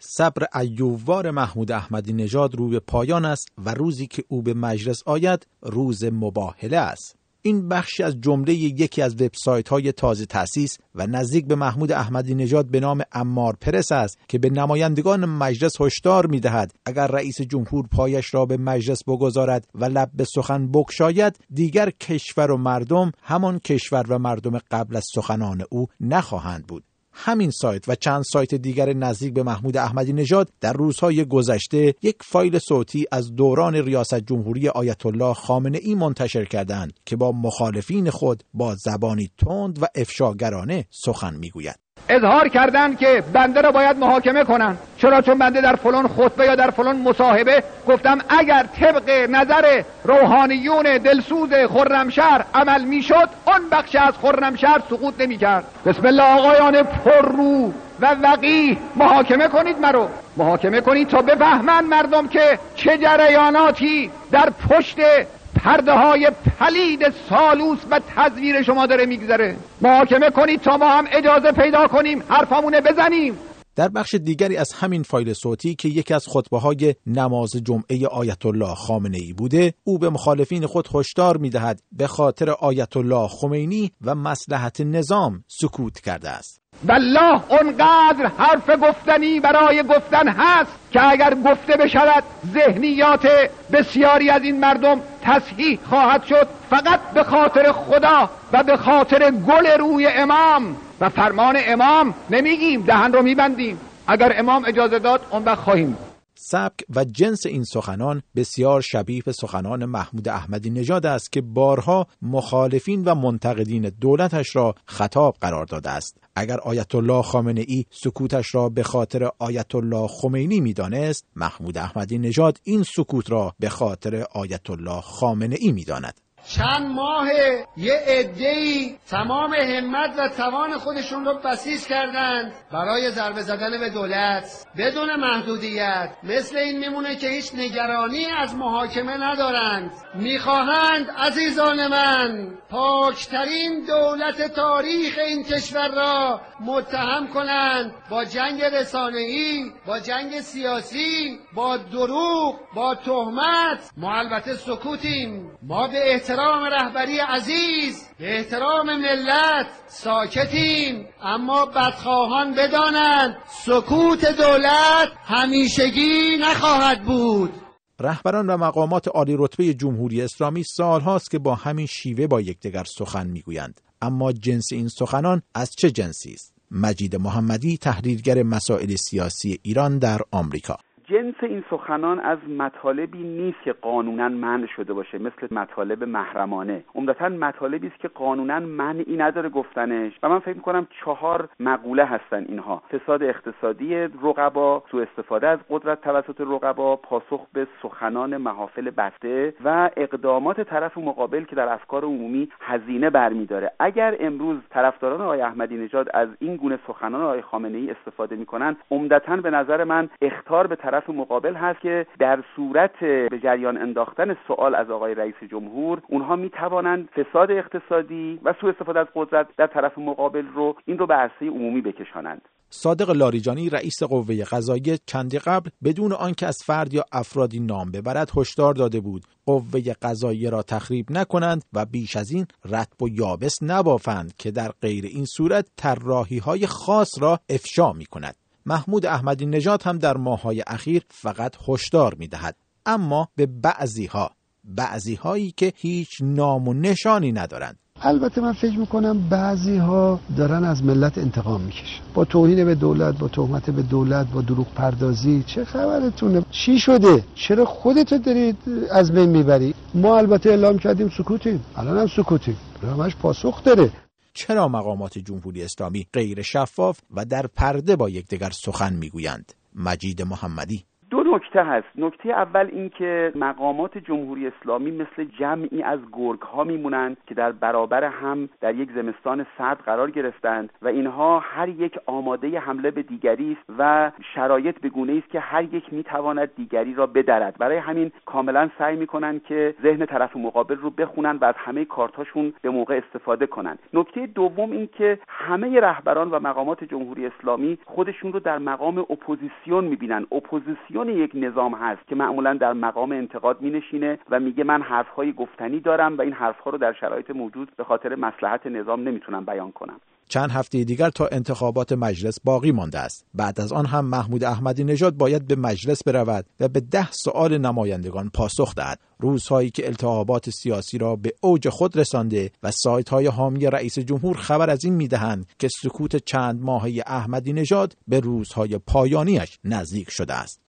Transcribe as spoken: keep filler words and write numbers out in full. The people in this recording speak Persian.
صبر ایوبوار محمود احمدی نژاد رو به پایان است و روزی که او به مجلس آید روز مباهله است. این بخشی از جمله یکی از وبسایت‌های تازه تأسیس و نزدیک به محمود احمدی نژاد به نام امار پرس است که به نمایندگان مجلس هشدار می‌دهد اگر رئیس جمهور پایش را به مجلس بگذارد و لب به سخن بگشاید دیگر کشور و مردم همان کشور و مردم قبل از سخنان او نخواهند بود. همین سایت و چند سایت دیگر نزدیک به محمود احمدی نژاد در روزهای گذشته یک فایل صوتی از دوران ریاست جمهوری آیت الله خامنه ای منتشر کردند که با مخالفین خود با زبانی تند و افشاگرانه سخن میگوید. اظهار کردن که بنده را باید محاکمه کنن. چرا؟ چون بنده در فلان خطبه یا در فلان مصاحبه گفتم اگر طبق نظر روحانیون دلسوز خرمشهر عمل میشد اون بخش از خرمشهر سقوط نمیکرد. بسم الله آقایان پررو و وقیح، محاکمه کنید مرا، محاکمه کنید تا بفهمن مردم که چه جریاناتی در پشت پرده های پلید سالوس و تزویر شما داره میگذره. محاکمه کنید تا ما هم اجازه پیدا کنیم حرفامونه بزنیم. در بخش دیگری از همین فایل صوتی که یکی از خطبه‌های نماز جمعه آیت الله خامنه ای بوده، او به مخالفین خود هشدار می‌دهد به خاطر آیت الله خمینی و مصلحت نظام سکوت کرده است. والله اونقدر حرف گفتنی برای گفتن هست که اگر گفته بشود ذهنیات بسیاری از این مردم تصحیح خواهد شد، فقط به خاطر خدا و به خاطر گل روی امام و فرمان امام نمیگیم، دهن رو میبندیم. اگر امام اجازه داد اون وقت خواهیم. سبک و جنس این سخنان بسیار شبیه به سخنان محمود احمدی نژاد است که بارها مخالفین و منتقدین دولتش را خطاب قرار داده است. اگر آیت الله خامنه ای سکوتش را به خاطر آیت الله خمینی می‌دانست، محمود احمدی نژاد این سکوت را به خاطر آیت الله خامنه ای می‌داند. چند ماه یه عده‌ای تمام همت و توان خودشون رو بسیج کردند برای ضربه زدن به دولت بدون محدودیت. مثل این میمونه که هیچ نگرانی از محاکمه ندارند. میخواهند عزیزان من پاکترین دولت تاریخ این کشور را متهم کنند با جنگ رسانه‌ای، با جنگ سیاسی، با دروغ، با تهمت. ما البته سکوتیم. ما به احترام رهبری عزیز، به احترام ملت ساکتیم، اما بدخواهان بدانند سکوت دولت همیشگی نخواهد بود. رهبران و مقامات عالی رتبه جمهوری اسلامی سالهاست که با همین شیوه با یکدیگر سخن میگویند، اما جنس این سخنان از چه جنسی است؟ مجید محمدی، تحلیلگر مسائل سیاسی ایران در آمریکا. جنس این سخنان از مطالبی نیست که قانونا منع شده باشه، مثل مطالب محرمانه. عمدتاً مطالبی است که قانونا منعی نداره گفتنش و من فکر می‌کنم چهار مقوله هستن اینها: فساد اقتصادی رقبا، سوء استفاده از قدرت توسط رقبا، پاسخ به سخنان محافل بسته و اقدامات طرف مقابل که در افکار عمومی هزینه برمی‌داره. اگر امروز طرفداران آقای احمدی نژاد از این گونه سخنان آقای خامنه‌ای استفاده می‌کنن، عمدتاً به نظر من اخطار به طرف مقابل هست که در صورت به جریان انداختن سوال از آقای رئیس جمهور اونها می توانند فساد اقتصادی و سوء استفاده از قدرت در طرف مقابل رو این رو به عرصه عمومی بکشانند. صادق لاریجانی رئیس قوه قضاییه چندی قبل بدون آنکه از فرد یا افرادی نام ببرد هشدار داده بود قوه قضاییه را تخریب نکنند و بیش از این رطب و یابس نبافند که در غیر این صورت طراحی‌های خاص را افشا می‌کند. محمود احمدی نژاد هم در ماه‌های اخیر فقط هشدار می‌دهد، اما به بعضی‌ها، بعضی‌هایی که هیچ نام و نشانی ندارند. البته من فکر میکنم بعضی ها دارن از ملت انتقام میکشن، با توهین به دولت، با تهمت به دولت، با دروغ پردازی. چه خبرتونه؟ چی شده؟ چرا خودتو دارید از بین میبری؟ ما البته اعلام کردیم سکوتیم، الان هم سکوتیم، همش پاسخ داره. چرا مقامات جمهوری اسلامی غیر شفاف و در پرده با یکدیگر سخن میگویند؟ مجید محمدی. دو نکته هست. نکته اول این که مقامات جمهوری اسلامی مثل جمعی از گرگ ها میمونند که در برابر هم در یک زمستان سرد قرار گرفتند و اینها هر یک آماده حمله به دیگری است و شرایط به گونه‌ای است که هر یک میتواند دیگری را بدرد. برای همین کاملا سعی میکنند که ذهن طرف مقابل رو بخونن و از همه کارتاشون به موقع استفاده کنند. نکته دوم این که همه رهبران و مقامات جمهوری اسلامی خودشون رو در مقام اپوزیسیون میبینن. اپوزیسیون یک نظام هست که معمولا در مقام انتقاد مینشینه و میگه من حرفهای گفتنی دارم و این حرفها رو در شرایط موجود به خاطر مصلحت نظام نمیتونم بیان کنم. چند هفته دیگر تا انتخابات مجلس باقی مانده است. بعد از آن هم محمود احمدی نژاد باید به مجلس برود و به ده سؤال نمایندگان پاسخ دهد. روزهایی که التهابات سیاسی را به اوج خود رسانده و سایت‌های حامی رئیس جمهور خبر از این می‌دهند که سکوت چند ماهه احمدی نژاد به روزهای پایانیش نزدیک شده است.